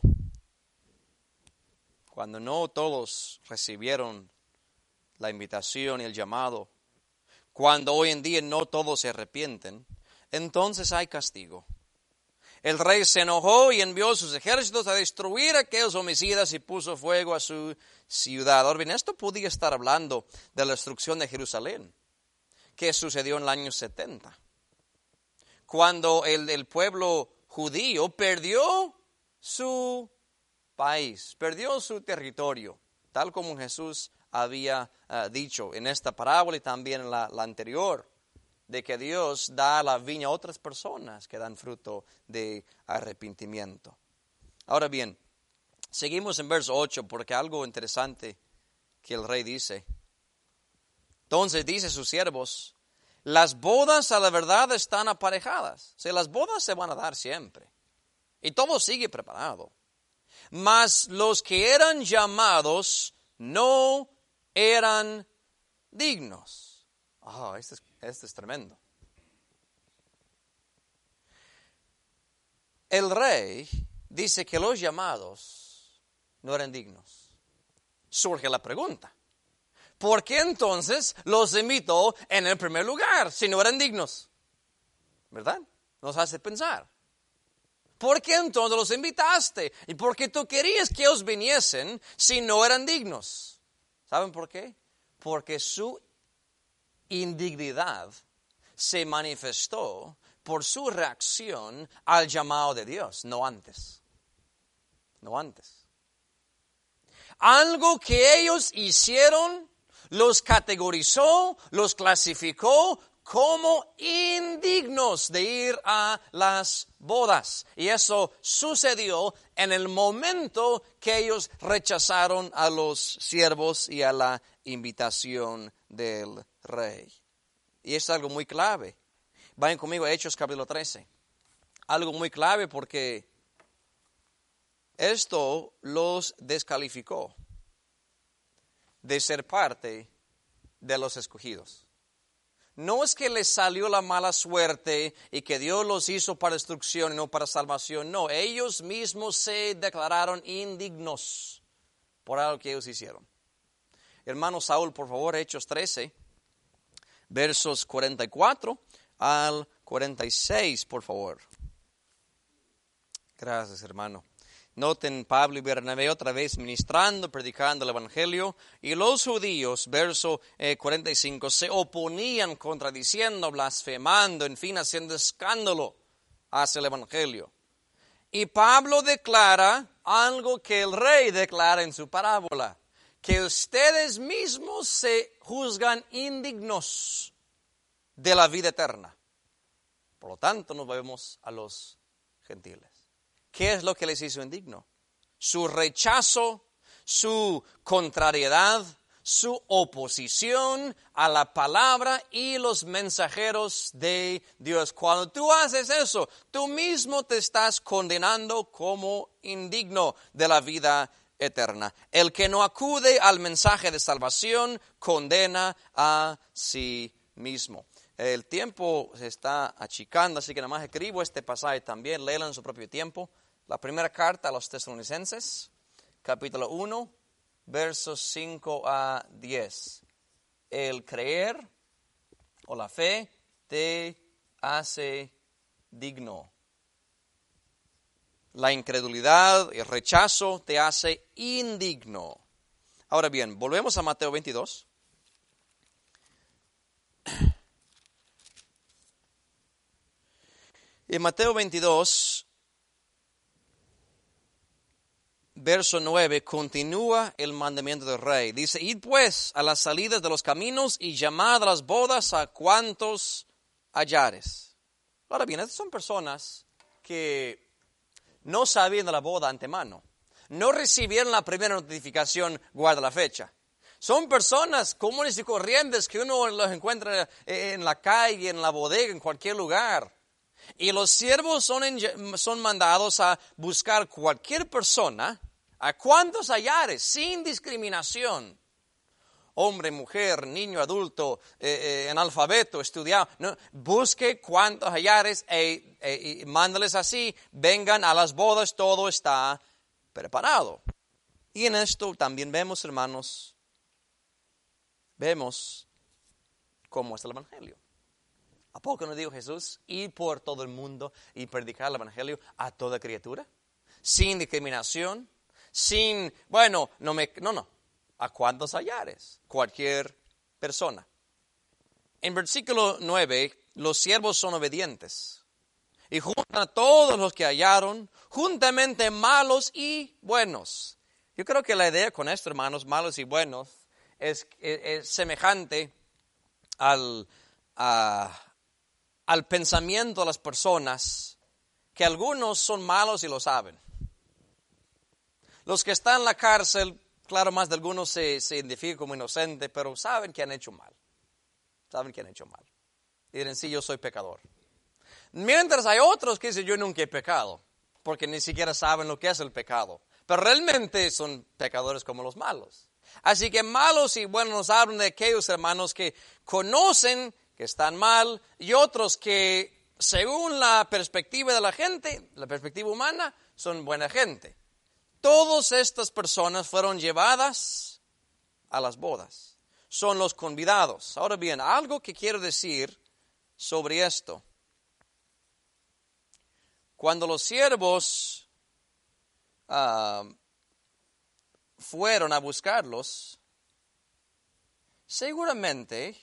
cuando no todos recibieron la invitación y el llamado, cuando hoy en día no todos se arrepienten, entonces hay castigo. El rey se enojó y envió sus ejércitos a destruir a aquellos homicidas y puso fuego a su ciudad. Ahora bien, esto podía estar hablando de la destrucción de Jerusalén, que sucedió en el año 70. Cuando el pueblo judío perdió su país, perdió su territorio, tal como Jesús había dicho en esta parábola y también en la anterior, de que Dios da la viña a otras personas que dan fruto de arrepentimiento. Ahora bien, seguimos en verso 8 porque algo interesante que el rey dice. Entonces dice a sus siervos, las bodas a la verdad están aparejadas. O sea, las bodas se van a dar siempre. Y todo sigue preparado. Mas los que eran llamados no eran dignos. Esto es tremendo. El rey dice que los llamados no eran dignos. surge la pregunta. ¿Por qué entonces los invitó en el primer lugar si no eran dignos? ¿Verdad? Nos hace pensar. ¿Por qué entonces los invitaste? ¿Y por qué tú querías que ellos viniesen si no eran dignos? ¿Saben por qué? Porque su indignidad se manifestó por su reacción al llamado de Dios, no antes. No antes. Algo que ellos hicieron los categorizó, los clasificó como indignos de ir a las bodas. Y eso sucedió en el momento que ellos rechazaron a los siervos y a la invitación del rey. Y es algo muy clave. Vayan conmigo a Hechos capítulo 13. Algo muy clave porque esto los descalificó de ser parte de los escogidos. No es que les salió la mala suerte y que Dios los hizo para destrucción y no para salvación. No, ellos mismos se declararon indignos por algo que ellos hicieron. Hermano Saúl, por favor, Hechos 13, versos 44 al 46, por favor. Gracias, hermano. Noten Pablo y Bernabé otra vez ministrando, predicando el evangelio. Y los judíos, verso 45, se oponían contradiciendo, blasfemando, en fin, haciendo escándalo hacia el evangelio. Y Pablo declara algo que el rey declara en su parábola, que ustedes mismos se juzgan indignos de la vida eterna. Por lo tanto, nos vemos a los gentiles. ¿Qué es lo que les hizo indigno? Su rechazo, su contrariedad, su oposición a la palabra y los mensajeros de Dios. Cuando tú haces eso, tú mismo te estás condenando como indigno de la vida eterna. El que no acude al mensaje de salvación condena a sí mismo. El tiempo se está achicando, así que nada más escribo este pasaje también, léelo en su propio tiempo. La primera carta a los Tesalonicenses, capítulo 1, versos 5 a 10. El creer o la fe te hace digno. La incredulidad, el rechazo te hace indigno. Ahora bien, volvemos a Mateo 22. En Mateo 22, verso 9, continúa el mandamiento del rey. Dice, id pues a las salidas de los caminos y llamad a las bodas a cuantos hallares. Ahora bien, estas son personas que no sabían de la boda antemano. No recibieron la primera notificación, guarda la fecha. Son personas comunes y corrientes que uno los encuentra en la calle, en la bodega, en cualquier lugar. Y los siervos son mandados a buscar cualquier persona, a cuantos hallares, sin discriminación. Hombre, mujer, niño, adulto, analfabeto, estudiado. No, busque cuantos hallares y mándales así, vengan a las bodas, todo está preparado. Y en esto también vemos, hermanos, vemos cómo es el evangelio. ¿A poco no dijo Jesús? Ir por todo el mundo y predicar el evangelio a toda criatura. Sin discriminación, sin, no. ¿A cuántos hallares? Cualquier persona. En versículo 9, los siervos son obedientes. Y juntan a todos los que hallaron, juntamente malos y buenos. Yo creo que la idea con esto, hermanos, malos y buenos, es semejante al pensamiento de las personas, que algunos son malos y lo saben. Los que están en la cárcel, claro, más de algunos se identifican como inocentes, pero saben que han hecho mal. Saben que han hecho mal. Y dicen, sí, yo soy pecador. Mientras hay otros que dicen, yo nunca he pecado, porque ni siquiera saben lo que es el pecado. Pero realmente son pecadores como los malos. Así que malos y buenos nos hablan de aquellos hermanos que conocen que están mal, y otros que, según la perspectiva de la gente, la perspectiva humana, son buena gente. Todas estas personas fueron llevadas a las bodas. Son los convidados. Ahora bien, algo que quiero decir sobre esto. Cuando los siervos fueron a buscarlos, seguramente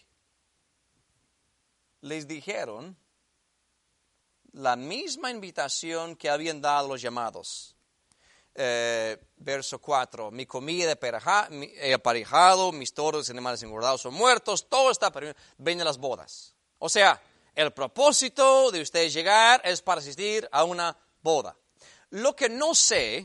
les dijeron la misma invitación que habían dado los llamados. Verso 4, mi comida he aparejado, mis toros y animales engordados son muertos, todo está perdido, ven a las bodas. O sea, el propósito de ustedes llegar es para asistir a una boda. Lo que no sé,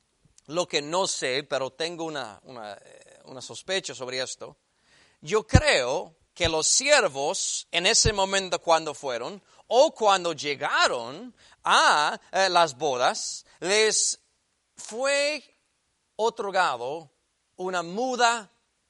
pero tengo una sospecha sobre esto. Yo creo que los siervos en ese momento cuando fueron o cuando llegaron a las bodas, les fue otorgado una muda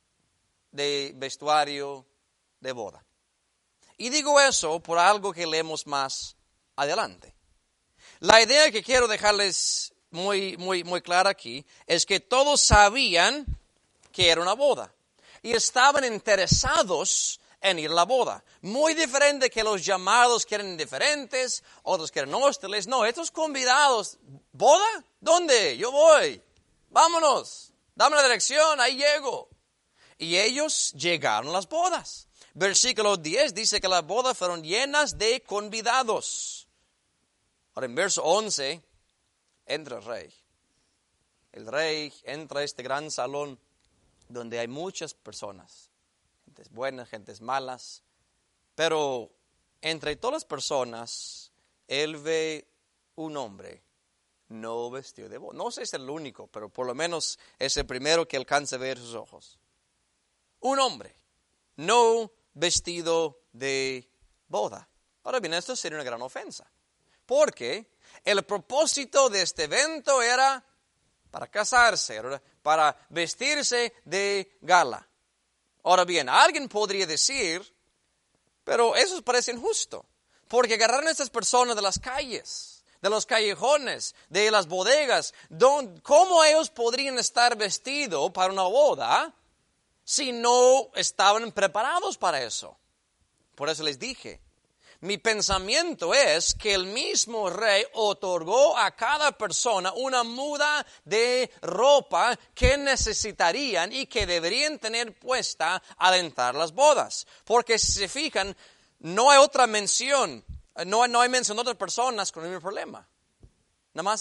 de vestuario de boda. Y digo eso por algo que leemos más adelante. La idea que quiero dejarles muy clara aquí es que todos sabían que era una boda y estaban interesados en ir a la boda. Muy diferente que los llamados que eran indiferentes, otros que eran hostiles. No, estos convidados, ¿boda? ¿Dónde? Yo voy. Vámonos. Dame la dirección, ahí llego. Y ellos llegaron a las bodas. Versículo 10 dice que las bodas fueron llenas de convidados. Ahora en verso 11 entra el rey. El rey entra a este gran salón donde hay muchas personas. Gentes buenas, gentes malas. Pero entre todas las personas, él ve un hombre no vestido de boda. No sé si es el único, pero por lo menos es el primero que alcanza a ver sus ojos. Un hombre no vestido de boda. Ahora bien, esto sería una gran ofensa. Porque el propósito de este evento era para casarse, para vestirse de gala. Ahora bien, alguien podría decir, pero eso parece injusto, porque agarraron a estas personas de las calles, de los callejones, de las bodegas, ¿cómo ellos podrían estar vestidos para una boda si no estaban preparados para eso? Por eso les dije, mi pensamiento es que el mismo rey otorgó a cada persona una muda de ropa que necesitarían y que deberían tener puesta al entrar las bodas. Porque si se fijan, no hay otra mención, no hay mención de otras personas con el mismo problema. Nada más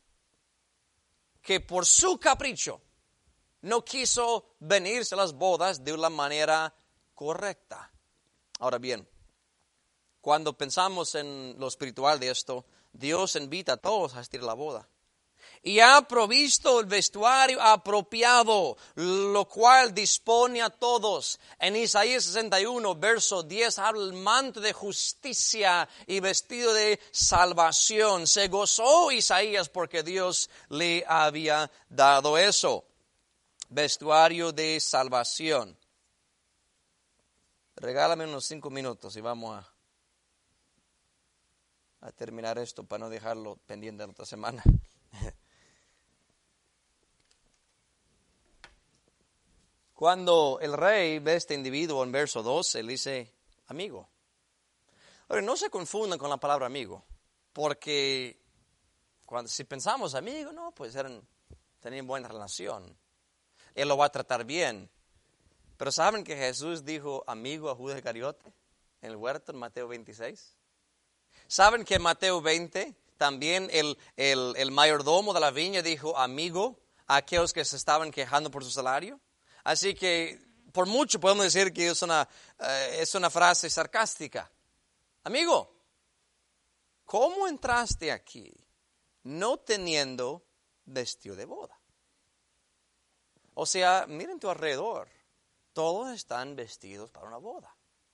que por su capricho no quiso venirse a las bodas de una manera correcta. Ahora bien, cuando pensamos en lo espiritual de esto, Dios invita a todos a asistir a la boda. Y ha provisto el vestuario apropiado, lo cual dispone a todos. En Isaías 61, verso 10, habla del manto de justicia y vestido de salvación. Se gozó Isaías porque Dios le había dado eso. Vestuario de salvación. Regálame unos 5 minutos y vamos a terminar esto para no dejarlo pendiente de la otra semana. Cuando el rey ve a este individuo en verso 12, le dice, amigo. Ahora, no se confundan con la palabra amigo, porque si pensamos amigo, no, pues tenían buena relación. Él lo va a tratar bien. Pero ¿saben que Jesús dijo amigo a Judas Iscariote en el huerto en Mateo 26? ¿Saben que en Mateo 20 también el mayordomo de la viña dijo amigo a aquellos que se estaban quejando por su salario? Así que por mucho podemos decir que es una frase sarcástica. Amigo, ¿cómo entraste aquí no teniendo vestido de boda? O sea, miren tu alrededor. Todos están vestidos para una boda.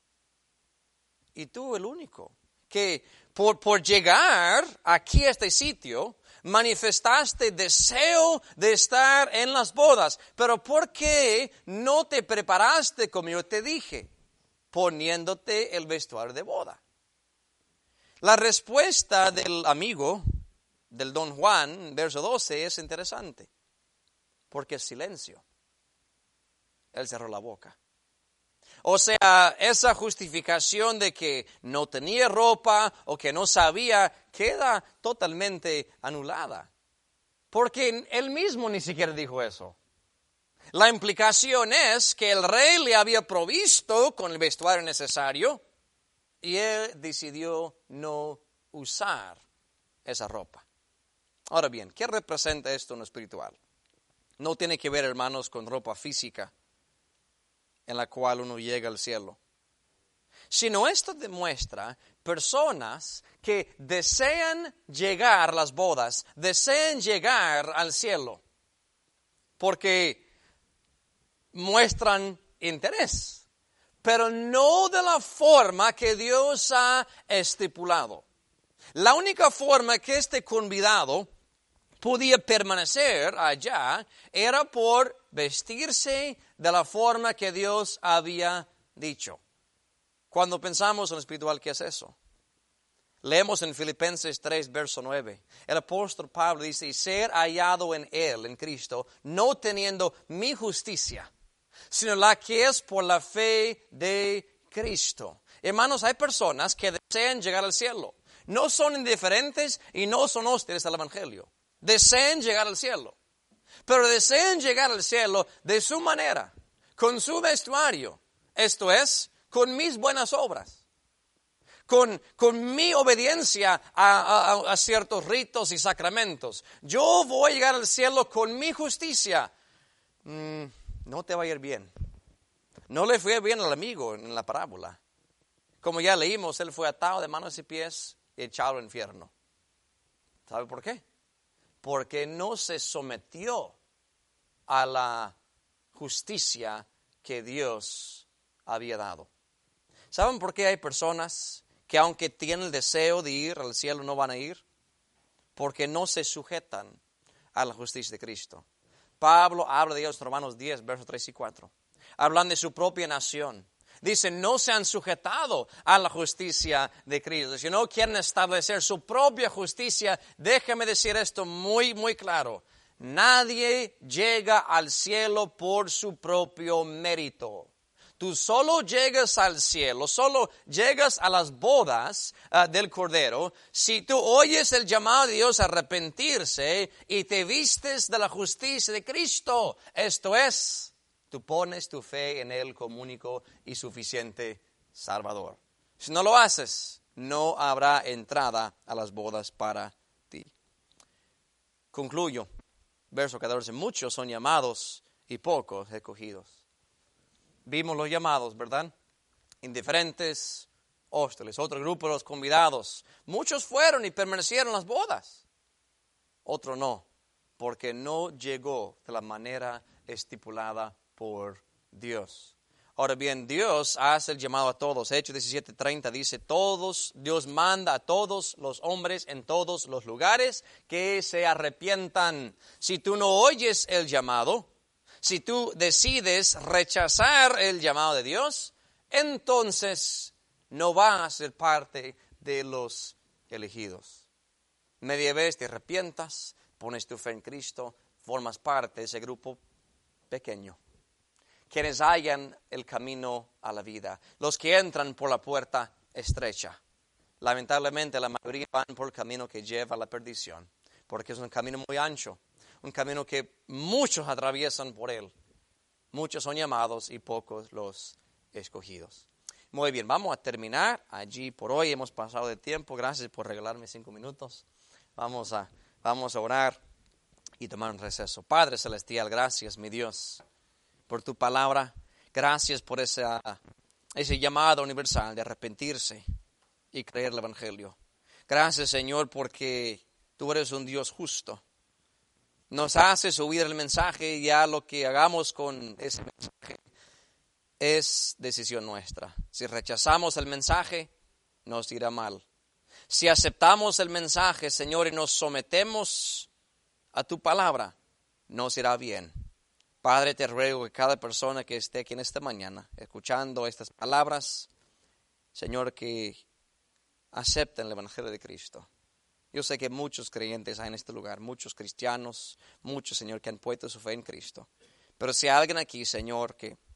Y tú el único que por llegar aquí a este sitio manifestaste deseo de estar en las bodas. Pero ¿por qué no te preparaste como yo te dije? Poniéndote el vestuario de boda. La respuesta del amigo, del don Juan, verso 12, es interesante. Porque es silencio. Él cerró la boca. O sea, esa justificación de que no tenía ropa o que no sabía queda totalmente anulada. Porque él mismo ni siquiera dijo eso. La implicación es que el rey le había provisto con el vestuario necesario y él decidió no usar esa ropa. Ahora bien, ¿qué representa esto en lo espiritual? No tiene que ver, hermanos, con ropa física en la cual uno llega al cielo, sino esto demuestra personas que desean llegar a las bodas, desean llegar al cielo, porque muestran interés, pero no de la forma que Dios ha estipulado. La única forma que este convidado podía permanecer allá era por vestirse de la forma que Dios había dicho. Cuando pensamos en lo espiritual, ¿qué es eso? Leemos en Filipenses 3, verso 9. El apóstol Pablo dice, y ser hallado en Él, en Cristo, no teniendo mi justicia, sino la que es por la fe de Cristo. Hermanos, hay personas que desean llegar al cielo. No son indiferentes y no son hostiles al Evangelio. Desean llegar al cielo. Pero desean llegar al cielo de su manera, con su vestuario. Esto es, con mis buenas obras. Con mi obediencia a ciertos ritos y sacramentos. Yo voy a llegar al cielo con mi justicia. No te va a ir bien. No le fue bien al amigo en la parábola. Como ya leímos, él fue atado de manos y pies y echado al infierno. ¿Sabe por qué? Porque no se sometió a la justicia que Dios había dado. ¿Saben por qué hay personas que aunque tienen el deseo de ir al cielo no van a ir? Porque no se sujetan a la justicia de Cristo. Pablo habla de ellos en Romanos 10, versos 3 y 4. Hablan de su propia nación. Dicen, no se han sujetado a la justicia de Cristo. Si no quieren establecer su propia justicia, déjame decir esto muy, muy claro. Nadie llega al cielo por su propio mérito. Tú solo llegas al cielo, solo llegas a las bodas del Cordero si tú oyes el llamado de Dios a arrepentirse y te vistes de la justicia de Cristo. Esto es, tú pones tu fe en Él como único y suficiente Salvador. Si no lo haces, no habrá entrada a las bodas para ti. Concluyo. Verso 14. Muchos son llamados y pocos escogidos. Vimos los llamados, ¿verdad? Indiferentes, hostiles. Otro grupo, los convidados. Muchos fueron y permanecieron en las bodas. Otro no, porque no llegó de la manera estipulada por Dios. Ahora bien, Dios hace el llamado a todos. Hechos 17:30 dice, todos, Dios manda a todos los hombres en todos los lugares que se arrepientan. Si tú no oyes el llamado, si tú decides rechazar el llamado de Dios, entonces no vas a ser parte de los elegidos. Media vez te arrepientas, pones tu fe en Cristo, formas parte de ese grupo pequeño. Quienes hallan el camino a la vida, los que entran por la puerta estrecha. Lamentablemente la mayoría van por el camino que lleva a la perdición, porque es un camino muy ancho. Un camino que muchos atraviesan por él. Muchos son llamados y pocos los escogidos. Muy bien, vamos a terminar allí por hoy. Hemos pasado de tiempo. Gracias por regalarme 5 minutos. Vamos a orar y tomar un receso. Padre Celestial, gracias, mi Dios, por tu palabra. Gracias por ese llamado universal de arrepentirse y creer el Evangelio. Gracias, Señor, porque tú eres un Dios justo. Nos haces oír el mensaje y ya lo que hagamos con ese mensaje es decisión nuestra. Si rechazamos el mensaje, nos irá mal. Si aceptamos el mensaje, Señor, y nos sometemos a tu palabra, nos irá bien. Padre, te ruego que cada persona que esté aquí en esta mañana, escuchando estas palabras, Señor, que acepten el Evangelio de Cristo. Yo sé que muchos creyentes hay en este lugar, muchos cristianos, muchos, Señor, que han puesto su fe en Cristo. Pero si hay alguien aquí, Señor, que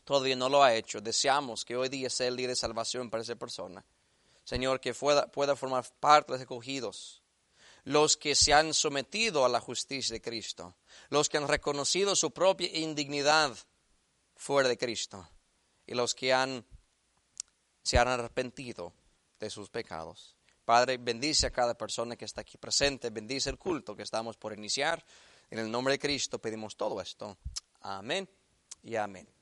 todavía no lo ha hecho, deseamos que hoy día sea el día de salvación para esa persona. Señor, que pueda formar parte de los escogidos, los que se han sometido a la justicia de Cristo, los que han reconocido su propia indignidad fuera de Cristo y los que se han arrepentido de sus pecados. Padre, bendice a cada persona que está aquí presente, bendice el culto que estamos por iniciar. En el nombre de Cristo pedimos todo esto. Amén y amén.